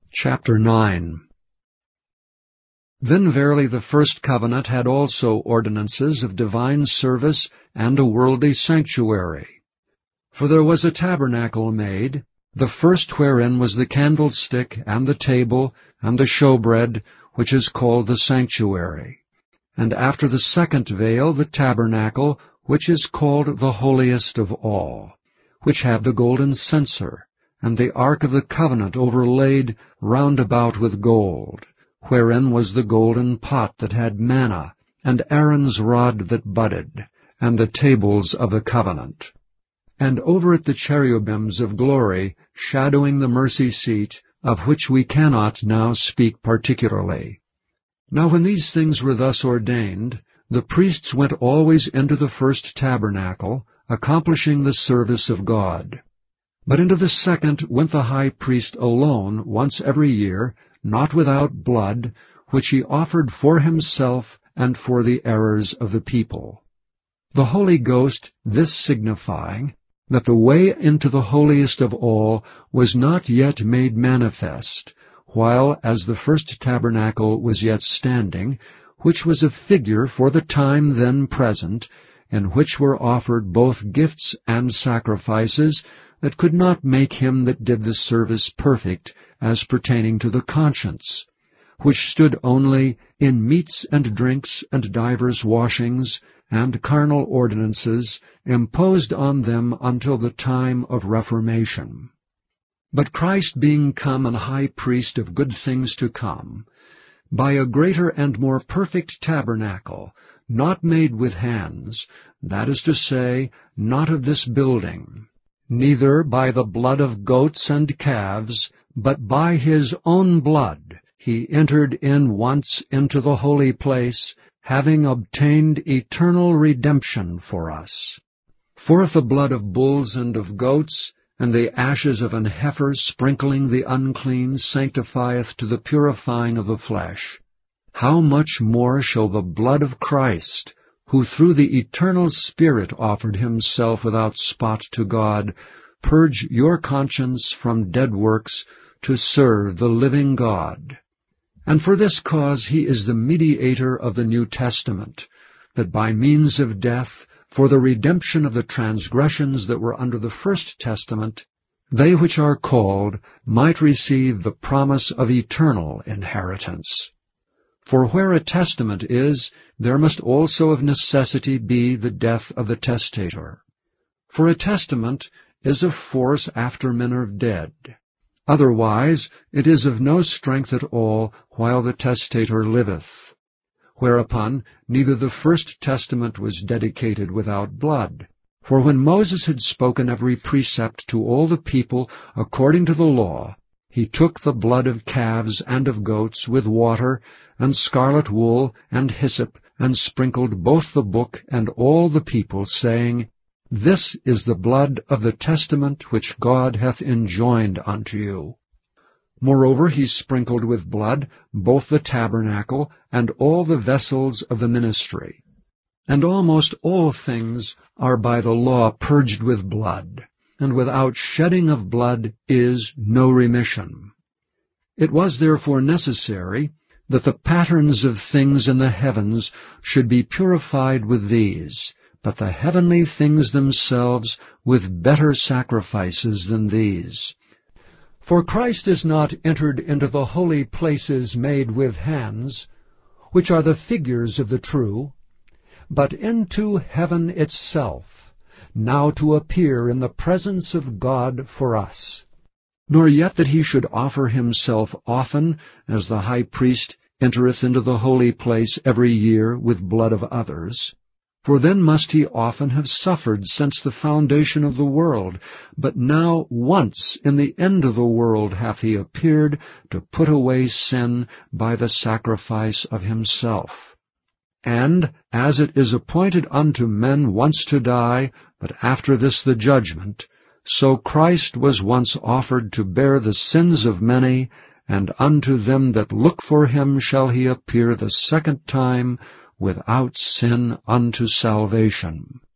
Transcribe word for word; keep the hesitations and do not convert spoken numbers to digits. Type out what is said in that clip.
Chapter nine. Then verily the first covenant had also ordinances of divine service and a worldly sanctuary. For there was a tabernacle made, the first wherein was the candlestick, and the table, and the showbread, which is called the sanctuary. And after the second veil the tabernacle, which is called the holiest of all, which have the golden censer, and the ark of the covenant overlaid round about with gold, wherein was the golden pot that had manna, and Aaron's rod that budded, and the tables of the covenant. And over it the cherubims of glory, shadowing the mercy seat, of which we cannot now speak particularly. Now when these things were thus ordained, the priests went always into the first tabernacle, accomplishing the service of God. But into the second went the high priest alone once every year, not without blood, which he offered for himself and for the errors of the people. The Holy Ghost this signifying, that the way into the holiest of all was not yet made manifest, while as the first tabernacle was yet standing, which was a figure for the time then present, in which were offered both gifts and sacrifices, that could not make him that did the service perfect, as pertaining to the conscience, which stood only in meats and drinks and divers washings, and carnal ordinances, imposed on them until the time of Reformation. But Christ being come an high priest of good things to come, by a greater and more perfect tabernacle, not made with hands, that is to say, not of this building, neither by the blood of goats and calves, but by his own blood he entered in once into the holy place, having obtained eternal redemption for us. For if the blood of bulls and of goats, and the ashes of an heifer sprinkling the unclean sanctifieth to the purifying of the flesh, how much more shall the blood of Christ, who through the eternal Spirit offered himself without spot to God, purge your conscience from dead works to serve the living God? And for this cause he is the mediator of the New Testament, that by means of death, for the redemption of the transgressions that were under the first testament, they which are called might receive the promise of eternal inheritance. For where a testament is, there must also of necessity be the death of the testator. For a testament is of force after men are dead. Otherwise it is of no strength at all while the testator liveth. Whereupon neither the first testament was dedicated without blood. For when Moses had spoken every precept to all the people according to the law, he took the blood of calves and of goats with water, and scarlet wool, and hyssop, and sprinkled both the book and all the people, saying, This is the blood of the testament which God hath enjoined unto you. Moreover he sprinkled with blood both the tabernacle and all the vessels of the ministry. And almost all things are by the law purged with blood, and without shedding of blood is no remission. It was therefore necessary that the patterns of things in the heavens should be purified with these, but the heavenly things themselves with better sacrifices than these. For Christ is not entered into the holy places made with hands, which are the figures of the true, but into heaven itself, now to appear in the presence of God for us. Nor yet that he should offer himself often, as the high priest entereth into the holy place every year with blood of others. For then must he often have suffered since the foundation of the world. But now once in the end of the world hath he appeared to put away sin by the sacrifice of himself. And as it is appointed unto men once to die, but after this the judgment, so Christ was once offered to bear the sins of many, and unto them that look for him shall he appear the second time, without sin unto salvation.